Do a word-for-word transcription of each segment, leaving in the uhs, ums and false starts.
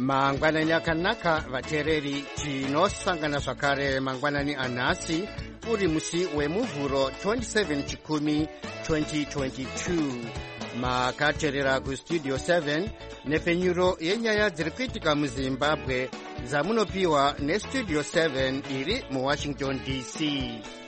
Mangwanani akanaka vateereri, tinosangana zvakare mangwanani anhasi uri musi wemuvhuro twenty-seven chikumi twenty twenty-two. Makateerera kustudio seven nepfenyuro yenyaya dziri kuitika muzimbabwe dzamunopiwa nestudio seven iri muwashington D C.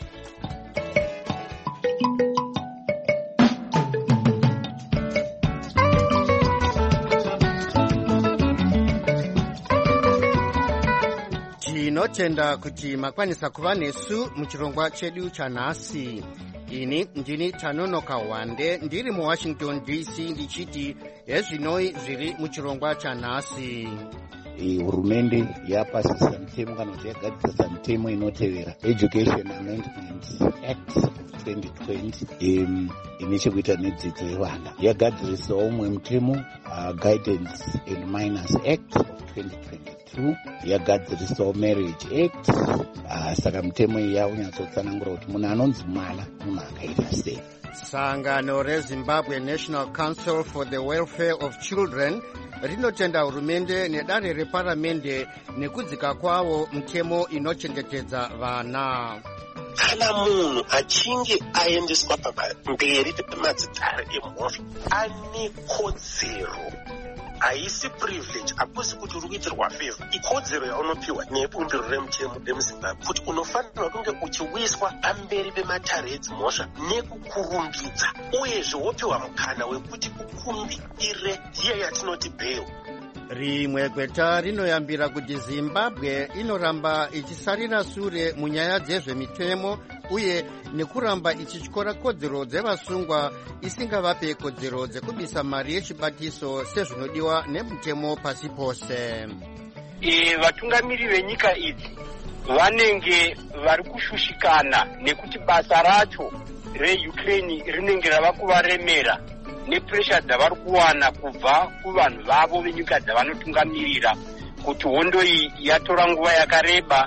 Tinotenda kuti makwanisa kuva nesu muchirongwa chedu chanhasi. Ini ndini Tanonoka Wande ndiri muwashington D C ndichiti hezvinoi zviri muchirongwa chanhasi. Hurumende yapasisa mutemo kana kuti yagadzirisa mutemo inotevera Education Amendment Act of twenty twenty um, ine chekuita nedzidzo yevana. Yagadzirisawo umwe mutemo uh, Guidance and Minors Act of twenty twenty-two. Yagadzirisawo Marriage Act. Uh, saka mutemo iyi yaunyatsotsanangura kuti munhu anonzi mwana munhu akaita sei. Sangano reZimbabwe National Council for the Welfare of Children rinotenda hurumende nedare reparamende nekudzika kwavo mutemo inochengetedza vana. Kana munhu achinge aendeswa pamberi pemadzitare emhosva ane kodzero, haisi privilege, hakusi kuti uri kuitirwa favor. Ikodzero yaunopiwa nebumbiro remutemo remuZimbabwe kuti unofanirwa kunge uchiwiswa pamberi pematare edzimhosva nekukurumbidza, uyezve wopiwa mukana wekuti ukumbire hiya yatinoti bail. Rimwe gweta rinoyambira kuti Zimbabwe inoramba ichisarira sure munyaya dzezvemitemo uye nekuramba ichityora kodzero dzevasungwa isingavape kodzero dzekubisa mari yechibatiso sezvinodiwa nemutemo pasi pose. E, vatungamiri venyika idzi vanenge vari kushushikana nekuti basa racho reUkraine rinenge rava kuvaremera nepressure dzavari kuwana kubva kuvanhu vavo venyika dzavanotungamirira kuti hondo iyi yatora nguva yakareba.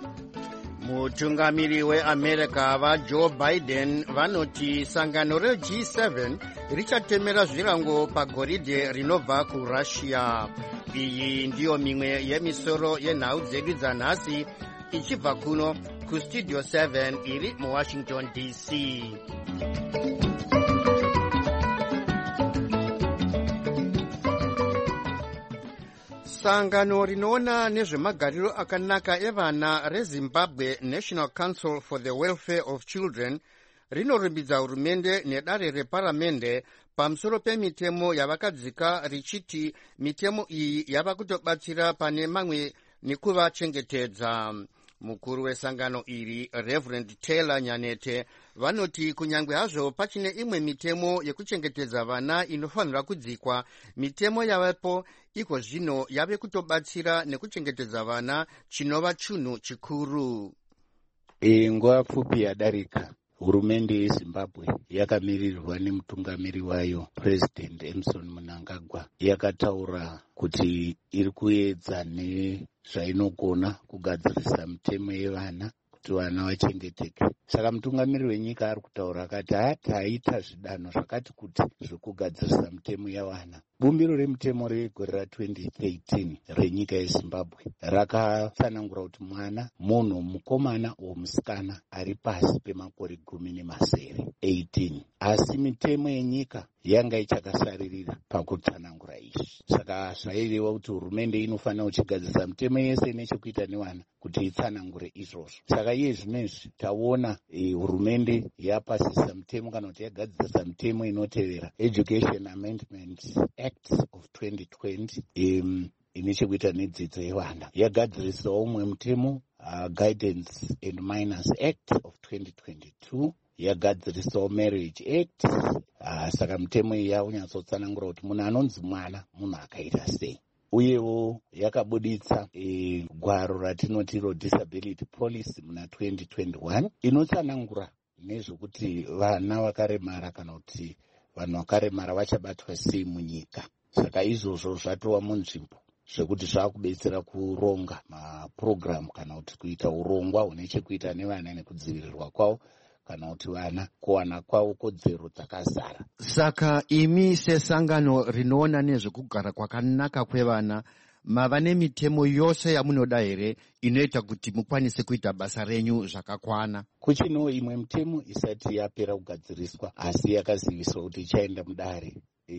Mutungamiri weAmerica vaJoe Biden vanoti sangano reG seven richatemera zvirango pagoridhe rinobva kuRussia. Iyi ndiyo mimwe yemisoro yenhau dzedu dzanhasi ichibva kuno kustudio seven iri muwashington D C. Sangano rinoona nezvemagariro akanaka evana reZimbabwe National Council for the Welfare of Children rinorumbidza hurumende nedare reparamende pamusoro pemitemo yavakadzika richiti mitemo iyi yava kutobatsira pane mamwe nekuvachengetedza. Mukuru wesangano iri Reverend Taylor Nyanete vanoti kunyangwe hazvo pachine imwe mitemo yekuchengetedza vana inofanira kudzikwa, mitemo yavapo iko zvino yave kutobatsira nekuchengetedza vana chinova chunhu chikuru. E, nguva pfupi yadarika hurumende yeZimbabwe yakamirirwa nemutungamiri wayo President Emmerson Mnangagwa yakataura kuti iri kuedza nezvainogona kugadzirisa mitemo yevana kuti vana vachengeteke. Saka mutungamiri wenyika ari kutaura akati hataita zvidano zvakati kuti zvekugadzirisa mitemo yevana. Bumbiro remutemo regore ra-twenty thirteen renyika yeZimbabwe rakatsanangura kuti mwana munhu mukomana womusikana ari pasi pemakore gumi nemasere eighteen, asi mitemo yenyika yanga ichakasaririra pakutsanangura izvi. Saka zvaireva kuti hurumende inofanira kuchigadzirisa mitemo yese nechekuita nevana kuti itsanangure izvozvo. Saka iye zvinezvi taona e, hurumende yapasisa mitemo kana kuti yagadzirisa mitemo inotevera Education Amendment Act of twenty twenty um, ine chekuita nedzidzo yevana. Yagadzirisawo umwe mutemo uh, Guidance and Minors Act of twenty twenty-two. Yagadzirisawo Marriage Act. Uh, saka mitemo iyi yaunyatsotsanaangura kuti munhu anonzi mwana munhu akaita sei. Uyewo yakabuditsa e, gwaro ratinoti Disability Policy muna twenty twenty-one inotsanangura nezvekuti vana vakaremara kana kuti vanhu vakaremara vachabatwa sei munyika. Saka izvozvo zvatova munzvimbo zvekuti zvakubetsera kuronga mapurogiramu kana kuti kuita urongwa hune chekuita nevana nekudzivirirwa kwavo kana kuti vana kuwana kwavo kodzero dzakazara. Saka imi sesangano rinoona nezvekugara kwakanaka kwevana mava nemitemo yose yamunoda here inoita kuti mukwanise kuita basa renyu zvakakwana? Kuchino imwe mitemo isati yapera kugadziriswa asi yakaziviswa kuti ichaenda mudare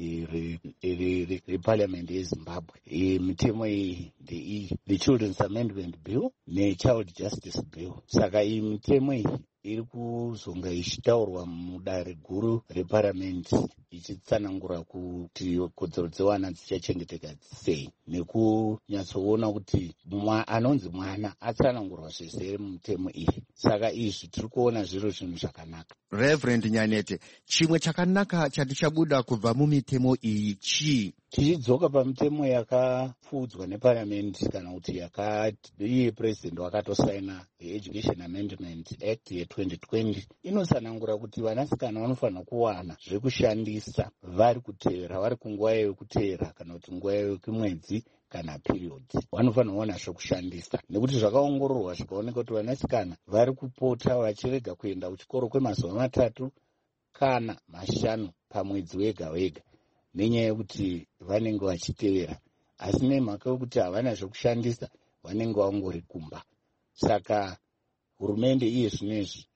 reparliament yeZimbabwe. Mitemo iyi ndeiyi: the Children's Amendment Bill neChild Justice Bill. Saka iyi mitemo iyi iri kuzonga ichitaurwa mudare guru reparamende ichitsanangura kuti kodzero dzevana dzichachengeteka sei nekunyatsoona kuti anonzi mwana atsanangurwa zvese mumutemo iyi. Saka izvi tiri kuona zviro zvinhu zvakanaka. Reverend Nyanete, chimwe chakanaka chatichabuda kubva mumitemo iyi chii? Tichidzoka pamitemo yakapfuudzwa neparliament kana kuti iye president wakatosaina Education Amendment Act ye twenty twenty inotsanangura kuti vanasikana vanofanira kuwana zvekushandisa vari kuteera, vari kunguva yekuteera kana kuti nguva yekumwedzi kana period, vanofanira kuwana zvekushandisa nekuti zvakaongororwa zvikaoneka kuti vanasikana vari kupota vachirega kuenda kuchikoro kwemazuva matatu kana mashanu pamwedzi wega wega nenyaya yekuti vanenge vachiteera, asi nemhaka yekuti havana zvekushandisa vanenge vangori kumba. Saka hurumende iye zvinezvi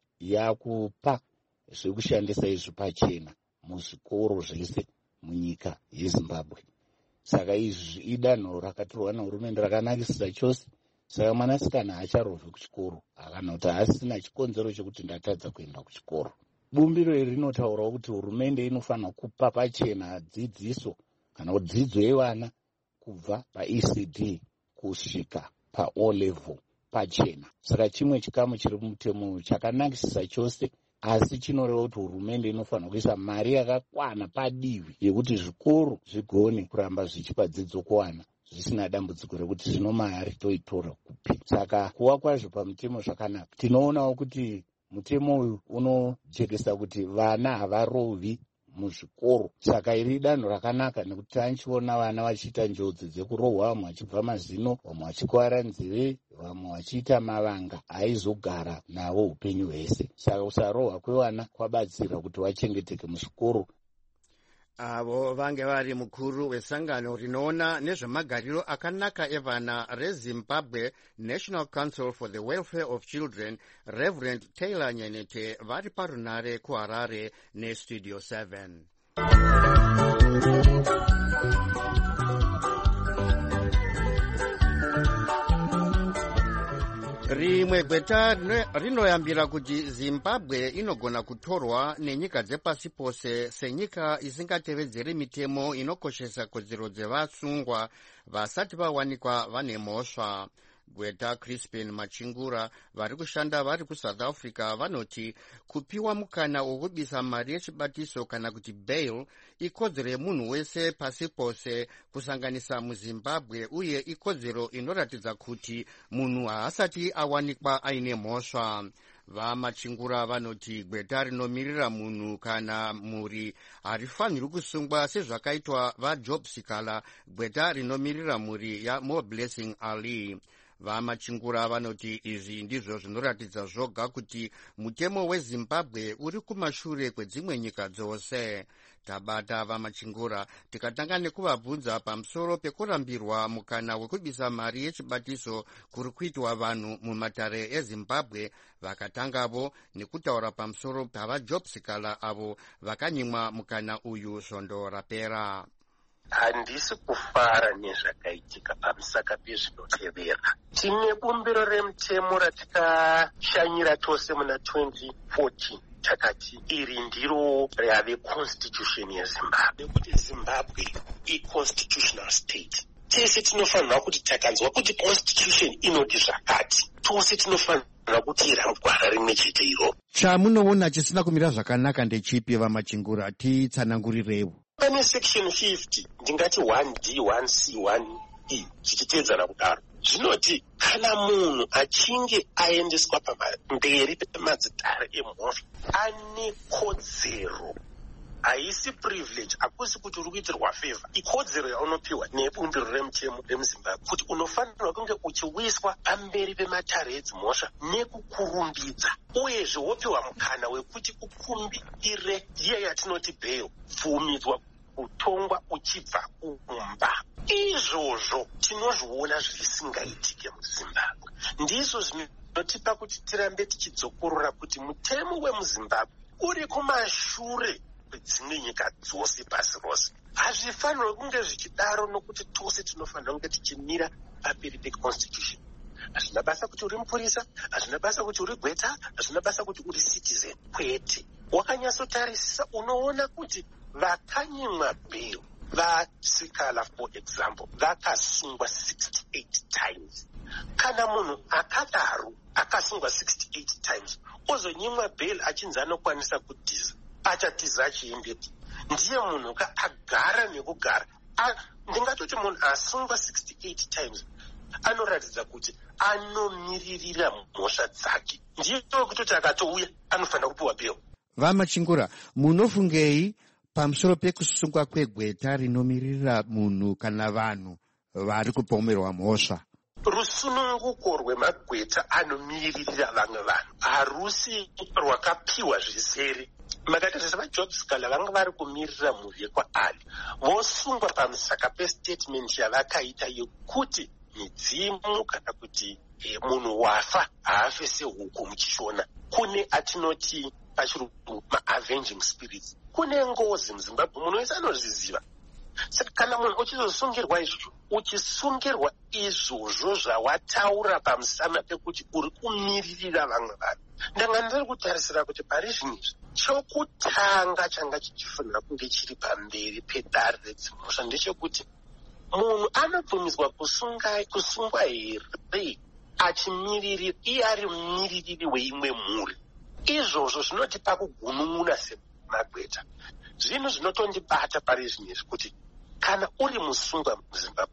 yakupa zvekushandisa izvi pachena muzvikoro zvese munyika yeZimbabwe. Saka izvi idanho rakatorwa nehurumende rakanakisisa chose. Saka mwanasikana hacharovhi kuchikoro kana kuti asina chikonzero chekuti ndatadza kuenda kuchikoro. Bumbiro iri rinotaurawo kuti hurumende inofanira kupa pachena dzidziso kana kuti dzidzo yevana kubva paE C D kusvika paO level pachena. Saka chimwe chikamu chiri mumutemo chakanakisisa chose, asi chinoreva kuti hurumende inofanira kuisa mari yakakwana padivi yekuti zvikoro zvigone kuramba zvichipa dzidzo kuvana zvisina dambudziko rekuti zvino mari toitora kupi. Saka kuva kwazvo pamutemo zvakanaka. Tinoonawo kuti mutemo uyu unojekesa kuti vana havarovi muzvikoro. Saka iri danho rakanaka nekuti tanichiona vana vachiita njodzi dzekurohwa, vamwe vachibva mazino, vamwe vachikuwara nzeve, vamwe vachiita mavanga aizogara navo upenyu hwese. Saka kusarohwa kwevana kwabatsira kuti vachengeteke muzvikoro. Avo vange vari mukuru wesangano rinoona nezvemagariro akanaka evana reZimbabwe National Council for the Welfare of Children, Reverend Taylor Nyanete, vari parunare kuHarare neStudio seven. Rimwe gweta rinoyambira kuti Zimbabwe inogona kutorwa nenyika dzepasi pose senyika isingatevedzeri mitemo inokoshesa kodzero dzevasungwa vasati vawanikwa vane mhosva. Gweta Crispin Machingura vari kushanda vari kuSouth Africa vanoti kupiwa mukana wokubisa mari yechibatiso kana kuti bail ikodzero yemunhu wese pasi pose kusanganisa muZimbabwe, uye ikodzero inoratidza kuti munhu haasati awanikwa aine mhosva. VaMachingura vanoti gweta rinomirira munhu kana mhuri harifaniri kusungwa sezvakaitwa vaJob Sikala, gweta rinomirira mhuri yaMo Blessing Ali. VaMachingura vanoti izvi ndizvo zvinoratidza zvoga kuti mutemo weZimbabwe uri kumashure kwedzimwe nyika dzose. Tabata VaMachingura tikatanga nekuvabvunza pamusoro pekurambirwa mukana wekubisa mari yechibatiso kuri kuitwa vanhu mumatare eZimbabwe, vakatangavo nekutaura pamusoro pavaJob Sikala avo vakanyimwa mukana uyu svondo rapera. Handisi kufara nezvakaitika pamusaka pezvinotevera. Tine bumbiro remutemo ratikashanyira tose muna twenty fourteen. Takati iri ndiro rave constitution yeZimbabwe, kuti Zimbabwe i-constitutional state. Tese tinofanira kuti takanzwa kuti constitution inoti zvakati, tose tinofanira kuti irangwara rimwe chete iro. Chamunoona chisina kumira zvakanaka ndechipi VaMachingura? Titsanangurirewo. Pane section fifty, ndingati one D, one C, one E, zvichitedzana kudaro. Zvinoti kana munhu achinge aendeswa pamberi pemadzitare emhosva ane kodzero, haisi privilege, hakusi kuti uri kuitirwa favor, ikodzero yaunopiwa nebumbiro remutemo remuZimbabwe kuti unofanirwa kunge uchiwiswa pamberi pematare edzimhosva nekukurumbidza, uyezve wopiwa mukana wekuti ukumbire iye yatinoti bail, bvumidzwa kutongwa uchibva kumba. izvozvo tinozviona zvisingaitike muzimbabwe. Ndizvo zvinotipa kuti tirambe tichidzokorora kuti mutemo wemuzimbabwe uri kumashure kwedzimwe nyika dzose pasi rose. Hazvifanirwe kunge zvichidaro nokuti tose tinofanira kunge tichimira paperi peconstitution. Hazvina basa kuti uri mupurisa, hazvina basa kuti uri gweta, hazvina basa kuti uri citizen. Kwete, wakanyatsotarisisa unoona kuti vakanyimwa bail vasikala for example vakasungwa sixty-eight times. Kana munhu akadaro akasungwa sixty-eight times ozonyimwa bail achinzi anokwanisa kutiza, achatiza achiendeti. Ndiye munhu ka agara nekugara. Ndingatoti munhu asungwa sixty-eight times anoratidza kuti anomiririra mhosva dzake. Ndiye kutoti akatouya anofanira kupiwa bail. Vamachingura, munofungei pamusoro pekusungwa kwegweta rinomiririra munhu kana vanhu vari kupomerwa mhosva? Rusununguko rwemagweta anomiririra vamwe vanhu harusi rwakapiwa zvizere. Makatarisa vaJobs kana vanga vari kumirira mhuri yekwaAli vosungwa pamusaka pestatement yavakaita yekuti midzimu kana kuti e, munhu wafa haafe sehuku muchishona. Kune atinoti pachirungu ma-avenging spirits. Kune ngozi muZimbabwe munhu wese anozviziva. Saka kana munhu uchizosungirwa izvozvo, uchisungirwa izvozvo zvawataura pamusana pekuti uri kumiririra vamwe vanhu, ndanga ndiri kutarisira kuti pari zvinizvi chokutanga changa chichifanira kunge chiri pamberi pedare redzimhosva ndechekuti munhu anobvumidzwa kusunga kusungwa here achimiririra iye ari mumiririri weimwe mhuri. Izvozvo zvinotipa kugunun'una semagweta. Zvinhu zvinotondibata pari zvinezvi kuti kana uri musungwa muZimbabwe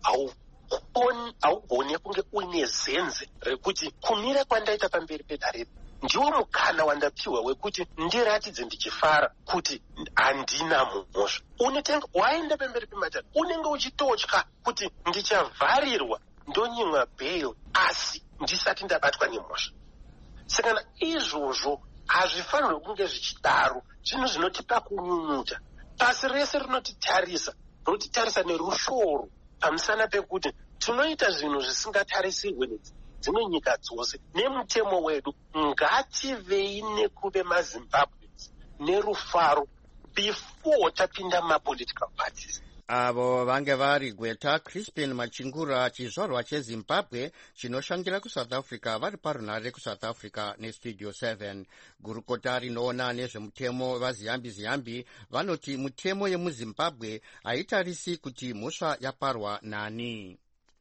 haugone kunge uine zenze rekuti kumira kwandaita pamberi pedare ndiwo mukana wandapiwa wekuti ndiratidze ndichifara kuti handina mhosva. Unotenga waenda pamberi pematare unenge uchitotya kuti ndichavharirwa ndonyimwa bail asi ndisati ndabatwa nemhosva. Saka izvozvo hazvifanirwe kunge zvichidaro. Zvinhu zvinotipa kunyunyuta. Pasi rese rinotitarisa rotitarisa nerushoro pamusana pekuti tinoita zvinhu zvisingatarisirwe nedzimwe nyika dzose. Nemutemo wedu ngativei nekuve maZimbabweans nerufaro before tapinda mapolitical parties. Avo vange vari Gweta Crispin Machingura, chizvarwa cheZimbabwe chinoshandira kuSouth Africa, vari parunhare kuSouth Africa neStudio seven. Gurukota rinoona nezvemutemo vaziyambi ziyambi vanoti mutemo yemuZimbabwe haitarisi kuti mhosva yaparwa nani.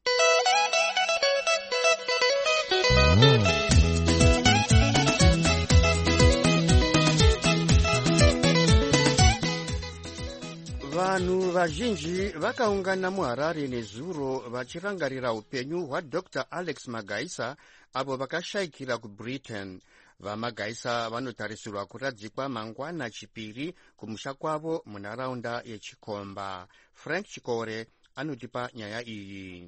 Vanhu vazhinji vakaungana muHarare nezuro vachirangarira upenyu hwaDr Alex Magaisa avo vakashayikira kuBritain. VaMagaisa vanotarisirwa kuradzikwa mangwana chipiri kumusha kwavo munharaunda yeChikomba. Frank Chikore anotipa nyaya iyi.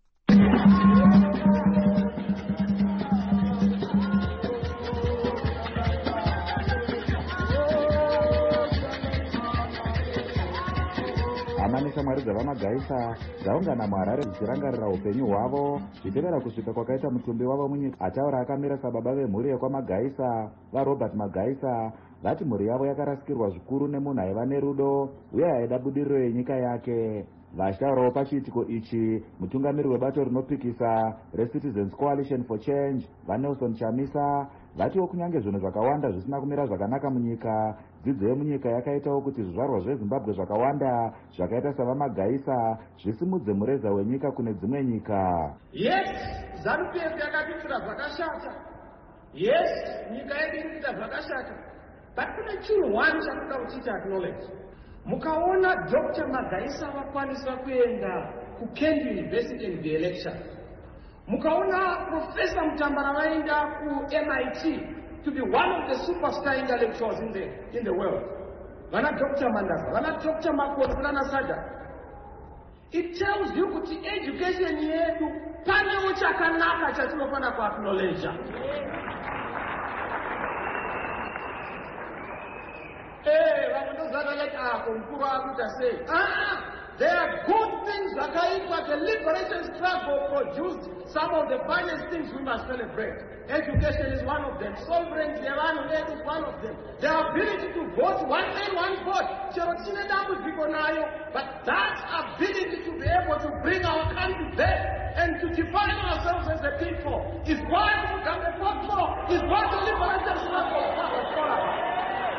Hama neshamwari dzavaMagaisa dzaungana muHarare dzichirangarira upenyu hwavo zvichitevera kusvika kwakaita mutumbi wavo munyika. Ataura akamira sababa vemhuri yekwaMagaisa vaRobert Magaisa vati mhuri yavo yakarasikirwa zvikuru nemunhu aiva nerudo uye aida budiriro yenyika yake. Vachitaurawo pachiitiko ichi mutungamiri webato rinopikisa reCitizens Coalition for Change vaNelson Chamisa vatiwo kunyange zvinhu zvakawanda zvisina kumira zvakanaka munyika, dzidzo yemunyika yakaitawo kuti zvizvarwa zveZimbabwe zvakawanda zvakaita savamagaisa zvisimudze mureza wenyika kune dzimwe nyika. Yes, ZANU-P F yakatiitira zvakashata. Yes, nyika yedu inoita zvakashata. But kune chinhu one chakuda kuchiti acknowledge. Mukaona Doctor Magaisa vakwanisa kuenda kuKent University in the election. Mukaona Professor Mutambara vaenda ku M I T to be one of the superstar intellectuals in the in the world. Vana Doctor Mandaza, vana Doctor Makoti, vana Sada. It tells you kuti education yedu panewo chakanaka chatinofana ku acknowledge. Hey, vamwe ndozana like ah kumkuru akuta say ah there are good things zvakaitwa the liberation struggle produced some of the finest things we must celebrate. Education is one of them. Sovereignty is one of them. The ability to vote, one man, one vote. But that ability to be able to bring our country back and to define ourselves as a people is what Mugabe fought for, is what the liberation struggle was for.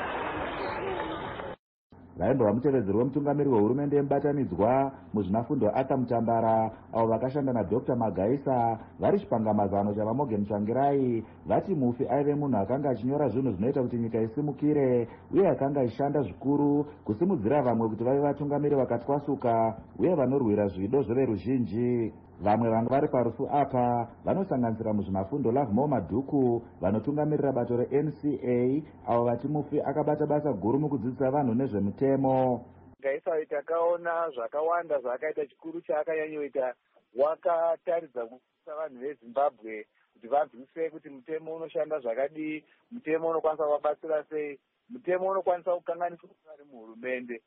vaimbova mutevedzeri wemutungamiri wehurumende yemubatanidzwa muzvinafundo arthur mutambara avo vakashanda nadr magaisa vari chipangamazano chavamorgan tsvangirai vati mufi aive munhu akanga achinyora zvinhu zvinoita kuti nyika isimukire uye akanga achishanda zvikuru kusimudzira vamwe kuti vave vatungamiri vakatwasuka uye vanorwira zvido zveveruzhinji. vamwe vanhu vari parufu apa vanosanganisira muzvinafundo lavmo madhuku vanotungamirira bato reN C A avo vati mufi akabata basa guru mukudzidzisa vanhu nezvemutemo. Gaisa takaona zvakawanda zvakaita chikuru chaakayanyoita wakataridza kuisa vanhu veZimbabwe kuti vanzwisise kuti mutemo unoshanda zvakadii, mutemo unokwanisa kuvabatsira sei, mutemo unokwanisa kukanganisa vari muhurumende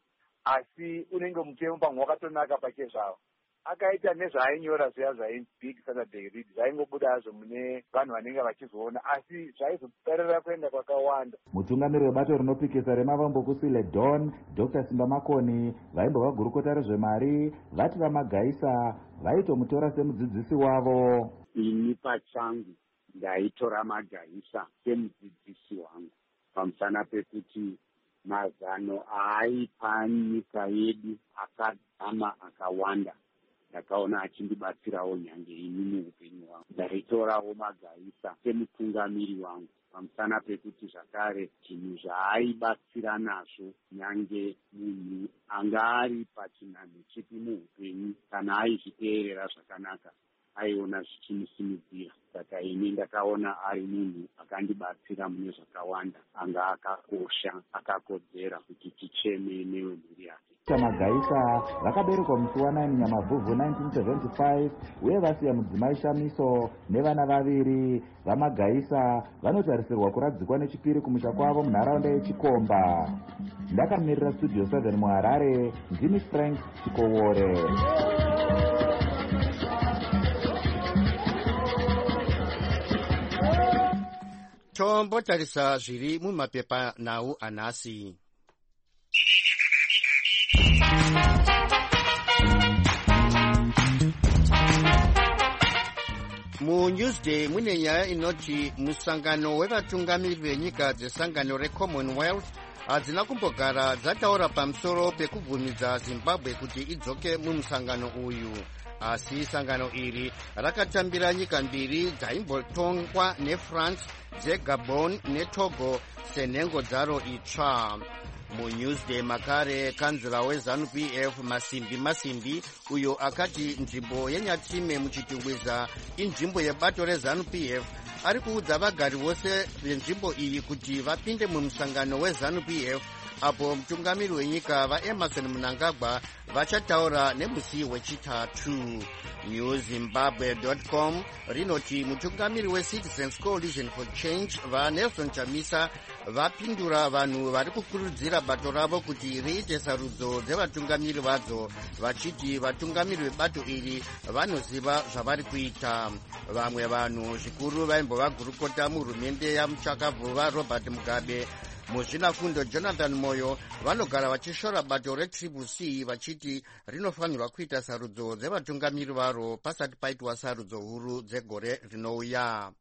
asi unenge mutemo pamwe wakatonaka pachezvavo. akaita nezvaainyora zviya zvaibig Saturday read zvaingobuda hazvo mune vanhu vanenge vachizoona asi zvaizoperera kuenda kwakawanda. mutungamiri webato rinopikisa remavambokusile Don Doctor Simba Makoni vaimbova gurukota rezvemari vati vamagaisa vaitomutora semudzidzisi wavo. ini pachangu ndaitora Magaisa semudzidzisi wangu pamusana pekuti mazano aipa nyika yedu akadzama akawanda ndakaona achindibatsirawo nyange ini muupenyu hwangu. Ndaitoravo Magaisa semutungamiri wangu pamusana pekuti zvakare chinhu zvaaibatsira nazvo nyange munhu anga ari pachinhanho chipi muupenyu kana aizviteerera zvakanaka aiona zvichimusimudzira. Saka ini ndakaona ari munhu akandibatsira mune zvakawanda anga akakosha akakodzera kuti ticheme newe mhuri yake. Magaisa vakaberekwa musi wanani Nyamavhuvhu nineteen seventy-five uye vasiya mudzimai Shamiso nevana vaviri. Vamagaisa vanotarisirwa kuradzikwa nechipiri kumusha kwavo munharaunda yeChikomba. Ndakamirira studio seven muHarare, ndini Frank Chikowore. tombotarisa zviri mumapepa nhau anhasi. muNewsday mune nyaya inoti musangano wevatungamiri venyika dzesangano reCommonwealth hadzina kumbogara dzataura pamusoro pekubvumidza Zimbabwe kuti idzoke mumusangano uyu, asi sangano iri rakatambira nyika mbiri dzaimbotongwa neFrance dzeGabon neTogo senhengo dzaro itsva. muNewsday makare kanzira weZANU-P F Masimbi Masimbi uyo akati nzvimbo yeNyatime muchitungwiza inzvimbo yebato reZANU-P F ari kuudza vagari vose venzvimbo iyi kuti vapinde mumusangano weZANU-P F apo mutungamiri wenyika vaEmerson Mnangagwa vachataura nemusi wechitatu. newzimbabwe dot com rinoti mutungamiri weCitizens Coalition for Change vaNelson Chamisa vapindura vanhu vari kukurudzira bato ravo kuti riite sarudzo dzevatungamiri vadzo, vachiti vatungamiri vebato iri vanoziva zvavari kuita. vamwe vanhu zvikuru vaimbova gurukota muhurumende yamuchakabvuva Robert Mugabe muzvinafundo Jonathan Moyo vanogara vachishora bato reTriple C vachiti rinofanirwa kuita sarudzo dzevatungamiri varo pasati paitwa sarudzo huru dzegore rinouya.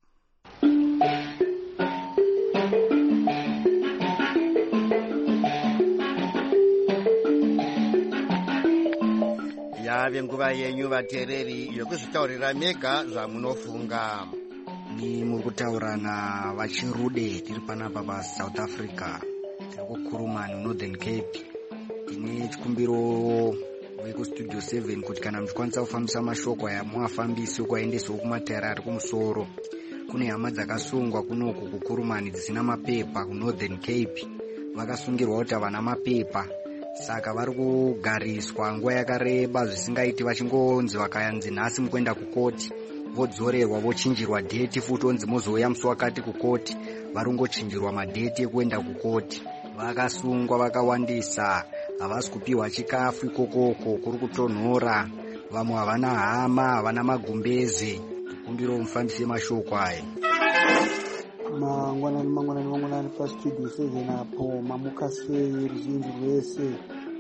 yave nguva yenyu vateereri yokuzvitaurira mega zvamunofunga. ni muri kutaura navachirude tiri panapa paSouth Africa, tiri kuKurumani Northern Cape. tine chikumbiro vekustudio seven kuti kana muchikwanisa kufambisa mashoko aya muafambisi ukwaendesawo kumataira ari kumusoro. kune hama dzakasungwa kunoku kuKurumani dzisina mapepa kuNorthern Cape, vakasungirwa kuti havana mapepa saka vari kugariswa nguva yakareba zvisingaiti vachingonzi vakayanzi nhasi mukuenda kukoti vodzorerwa vochinjirwa dheti futi onzi muzouya musi wakati kukoti, vari kungochinjirwa madheti ekuenda kukoti. vakasungwa vakawandisa, havasi kupiwa chikafu ikokoko, kuri kutonhora. vamwe havana hama, havana magumbeze. Kumbiro mufambise mashoko aya. Mangwanani mangwanani mangwanani pastudio seven apo mamuka sei ruzhinji rwese.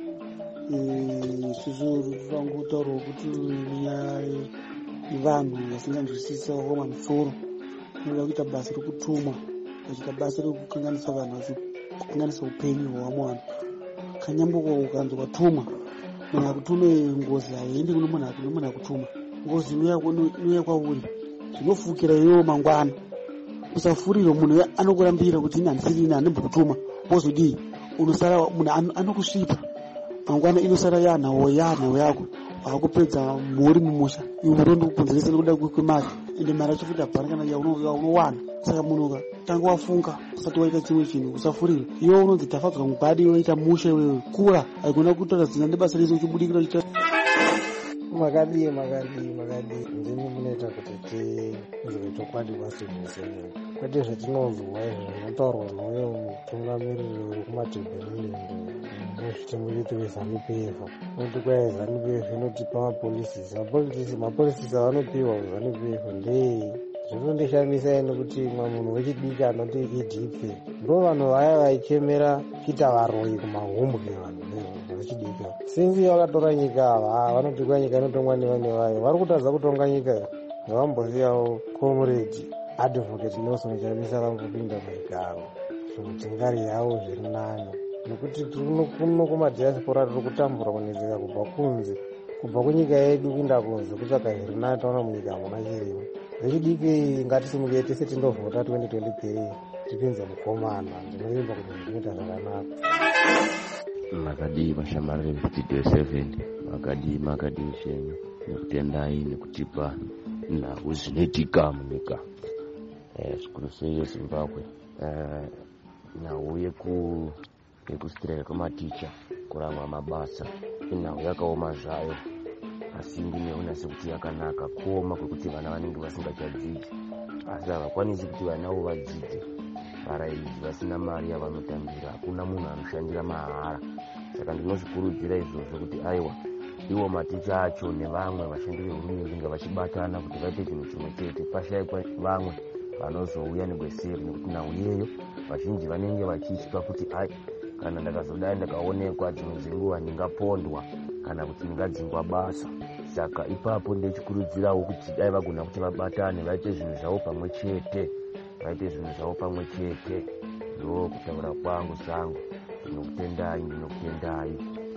Isusu rangutaura kuti nyaya yevanhu vasinganzwisisa vakaoma misoro inoda kuita basa rekutumwa vachiita basa rekukanganisa vanhu vachikanganisa upenyu hwavamwe vanhu. Kanyamboka ukanzi watumwa munhu akutume ngozi haiendi kuno munhu akuno akutuma ngozi inouya kwauri zvinofukira iwewo mangwana. Usafurire munhu anokurambira kuti ini handisiri ini handimbo kutuma wozodii unosara munhu anokusvipa mangwana inosara yanhawo yanhawo yako wakupedza mhuri mumusha iwe urondo kukonzeresa nekuda kwemari ende mari yacho futi hapana kana yaunowana. Saka munhu tanga wafunga usati waita chimwe chinhu usafurire. Iwe unonzi tafadzwa mugwadi waita musha iwewe kura haigona kutaura zina nebasa rese uchibudikira uchita makadii makadii makadii ndimi munoita kuti tinzwe chokwadi basi musenyeri kwete zvetinonzwa izvo zvinotaurwa nouyo mutungamiriri wekumatebhenilendo nezvitimuchiti weZANU P F unoti kwai ZANU P F inotipa mapolisisi mapolisisi mapolisisi avanopiwa kuZANU P F ndei zvinondishamisa ene kuti mwa munhu wechidiki anoti E D P ndo vanhu vaya vaichemera kuita varoi kumahumbwe vanhu vechidiki sinzi vakatora nyika ava vanoti kwa nyika inotongwa nevane vayo vari kutadza kutonga nyika vambosiyawo comrade advocate Nelson Chamisa vambopinda muzvigaro zvokuti ngari yavo zviri nani nekuti kuno kumadiaspora tiri kutambura kunetseka kubva kunze kubva kunyika yedu kuinda kunze kutsvaka zviri nani taona munyika hamuna chirimo vechidiki ngatisimukei tese tindovhota twenty twenty-three tipinze mukomana ndinovimba kuti zvinoita zvakanaka. Makadii mashamarire vestudio seven makadii makadii shenyu nekutendai nekutipa nhau zvinoitika munyika zvikuru sei yeZimbabwe nhau yeku yekustrike kwematicha kurangwa mabasa inhau yakaoma zvayo asi ndinoona sekuti yakanaka kuoma kwekuti vana vanenge vasingachadzidzi asi havakwanisi kuti vanavo vadzidze varaidzi vasina mari yavanotambira hakuna munhu anoshandira mahara. Saka ndinozvikurudzira izvozvo kuti aiwa iwo maticha acho nevamwe vashandi vehurumende ngavachibatana kuti vaite chinhu chimwe chete pashayikwa vamwe vanozouya negweseri nekuti nhau iyeyo vazhinji vanenge vachitya kuti ai kana ndakazodai ndakaonekwa dzimwe dzenguva ndingapondwa kana kuti ndingadzingwa basa. Saka ipapo ndechikurudzirawo kuti dai vagona kuti vabatane vaite zvinhu zvavo pamwe chete vaite zvinhu zvavo pamwe chete. Ndo kutaura kwangu sangu. Ndinokutendai ndinokutendai.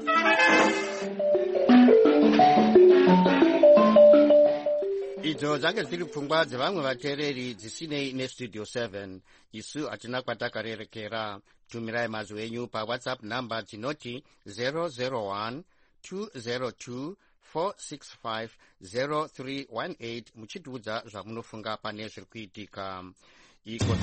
Idzo dzange dziri pfungwa dzevamwe vateereri dzisinei nestudio seven. Isu hatina kwatakarerekera. Tumirai mazwi enyu pawhatsapp namba dzinoti zero zero one two zero two four six five zero three one eight muchitiudza zvamunofunga pane zviri kuitika. Iko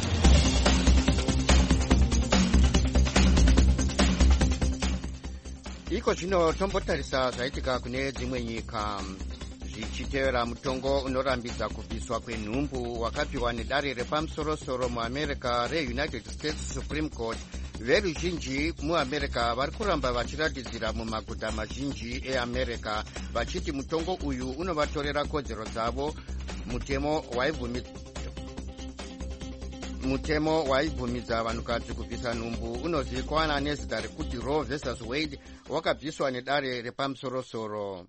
iko zvino tombotarisa zvaitika kune dzimwe nyika zvichitevera mutongo unorambidza kubviswa kwenhumbu wakapiwa nedare repamusorosoro muamerica reunited states supreme court. Veruzhinji muamerica vari kuramba vachiratidzira mumaguta mazhinji eamerica vachiti mutongo uyu unovatorera kodzero dzavo. Mutemo waivhumidza mutemo waibvumidza vanhukadzi kubvisa nhumbu unozivikanwa nezita rekuti Roe versus Wade wakabviswa nedare repamusorosoro.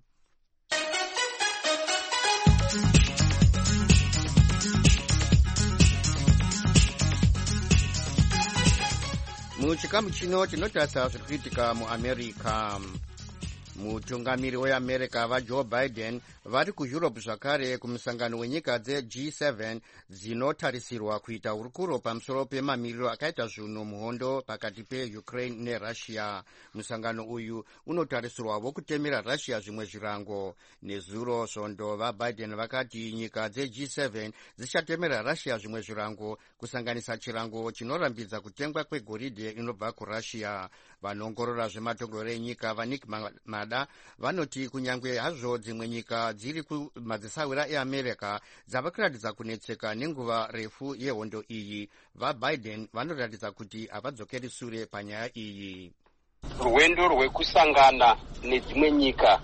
Muchikamu chino tinotarisa zviri kuitika muamerica. Mutungamiri weamerica vaJoe Biden vari kuEurope zvakare kumusangano wenyika dzeG seven dzinotarisirwa kuita hurukuro pamusoro pemamiriro akaita zvinhu muhondo pakati peUkraine neRussia. Musangano uyu unotarisirwawo kutemera Russia zvimwe zvirango. Nezuro svondo vaBiden vakati nyika dzeG seven dzichatemera Russia zvimwe zvirango kusanganisa chirango chinorambidza kutengwa kwegoridhe inobva kuRussia. Vanongorora zvematongero enyika vaNick Mada vanoti kunyangwe hazvo dzimwe nyika dziri kumadzisawira eAmerica dzava kuratidza kunetseka nenguva refu yehondo iyi, vaBiden vanoratidza kuti havadzokeri sure panyaya iyi. Rwendo rwekusangana nedzimwe nyika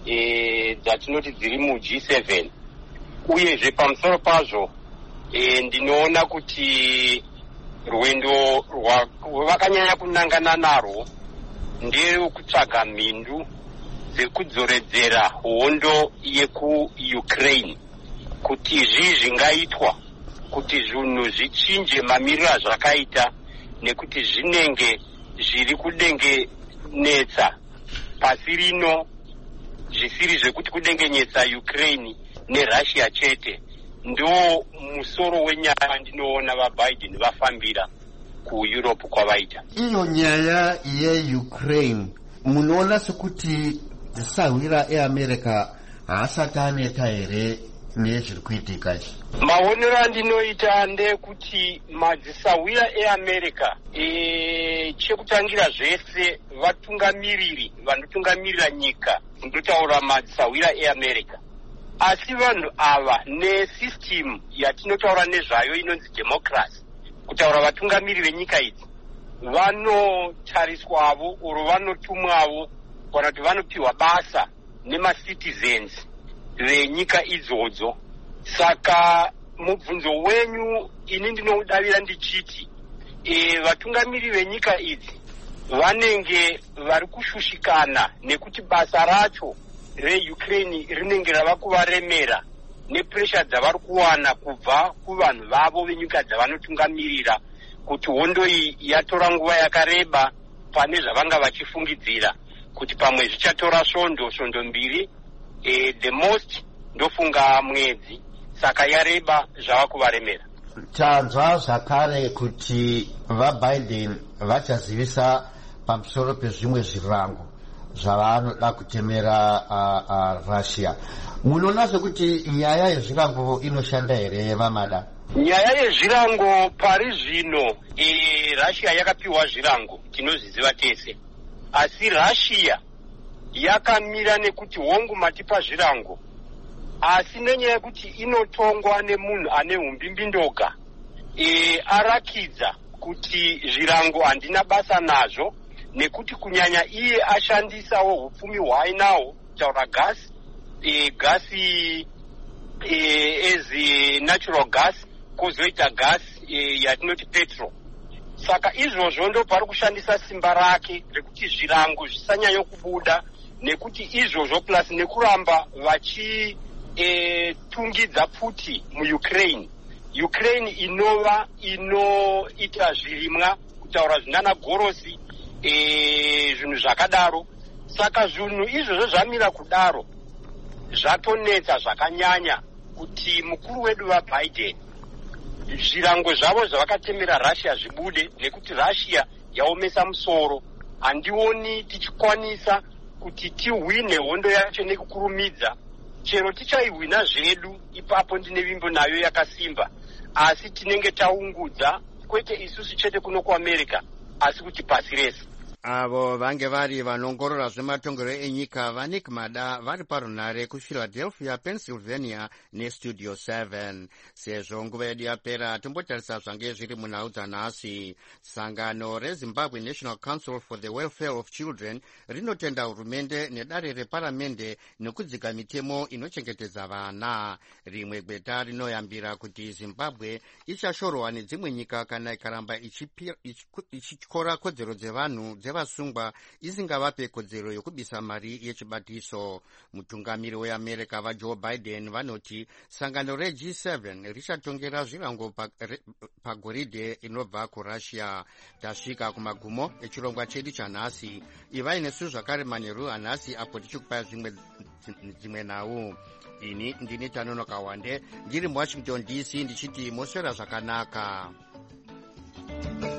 e, dzatinoti dziri mu G seven. Uyezve pamusoro pazvo e, ndinoona kuti rwendo rwavakanyanya kunangana narwo nderekutsvaga mhindu dzekudzoredzera hondo yekuUkraine, kuti zvii zvingaitwa kuti zvinhu zvichinje mamiriro azvakaita, nekuti zvinenge zviri kudengenetsa pasi rino, zvisiri zvekuti kudengenyetsa Ukraine neRussia chete. Ndo musoro wenyaya ndinoona vaBiden vafambira kuEurope kwavaita. Iyo nyaya yeUkraine munoona sekuti dzisawira eAmerica haasati aneta here nezviri kuitika izvi? Maonero andinoita ndekuti madzisawira eAmerica e, chekutangira zvese vatungamiriri vanotungamirira nyika ndotaura madzisawira eAmerica. Asi vanhu ava nesystem yatinotaura nezvayo inonzi democracy, kutaura vatungamiri venyika idzi, vanotariswavo oro vanotumwavo kana kuti vanopiwa basa nemacitizens venyika idzodzo. Saka mubvunzo wenyu ini ndinodavira ndichiti e, vatungamiri venyika idzi vanenge vari kushushikana nekuti basa racho reUkraine rinenge rava kuvaremera nepressure dzavari kuwana kubva kuvanhu vavo venyika dzavanotungamirira, kuti hondo iyi yatora nguva yakareba pane zvavanga vachifungidzira kuti pamwe zvichatora svondo svondo mbiri e, the most ndofunga mwedzi, saka yareba zvava kuvaremera. Tanzwa zvakare kuti vaBiden vachazivisa pamusoro pezvimwe zvirango zvavanoda kutemera uh, uh, Russia. Munoona sekuti nyaya yezvirango inoshanda here vamada? Nyaya yezvirango pari zvino e, Russia yakapiwa zvirango tinozviziva tese, asi Russia yakamira nekuti hongu matipa zvirango, asi nenyaya yekuti inotongwa nemunhu ane umbimbindoga e, arakidza kuti zvirango handina basa nazvo, nekuti kunyanya iye ashandisawo hupfumi hwaainawo kutaura gasi e, gasi e, as natural gas, kozoita gasi e, yatinoti petrol. Saka izvozvo ndo pari kushandisa simba rake rekuti zvirango zvisanyanyo kubuda, nekuti izvozvo plus nekuramba vachi e, tungidza pfuti muUkraine. Ukraine inova inoita zvirimwa, kutaura zvinana gorosi e, zvinhu zvakadaro. Saka zvinhu izvozvo zvamira kudaro zvatonetsa zvakanyanya kuti mukuru wedu vaBiden zvirango zvavo zvavakatemera Russia zvibude, nekuti Russia yaomesa musoro. Handioni tichikwanisa kuti tihwine hondo yacho nekukurumidza. Chero tichaihwina zvedu, ipapo ndine vimbo nayo yakasimba, asi tinenge taungudza, kwete isusu chete kuno kuAmerica, asi kuti pasi rese. Avo vange vari vanongorora zvematongero enyika vaNick Mada vari parunare kuPhiladelphia, Pennsylvania neStudio seven. Sezvo nguva yedu yapera, tombotarisa zvange zviri munhau dzanhasi. Sangano reZimbabwe National Council for the Welfare of Children rinotenda hurumende nedare reparamende nekudzika mitemo inochengetedza vana. Rimwe gweta rinoyambira kuti Zimbabwe ichashorwa nedzimwe nyika kana ikaramba ichityora kodzero dzevanhu vasungwa isingavape kodzero yokubisa mari yechibatiso. Mutungamiri weAmerica vaJoe Biden vanoti sangano reG seven richatongera zvirango pagoridhe inobva kuRussia. Tasvika kumagumo echirongwa chedu chanhasi. Ivai nesu zvakare manheru anhasi apo tichikupai zvimwe dzimwe nhau. Ini ndini Tanonoka Wande ndiri muWashington D C ndichiti moswera zvakanaka.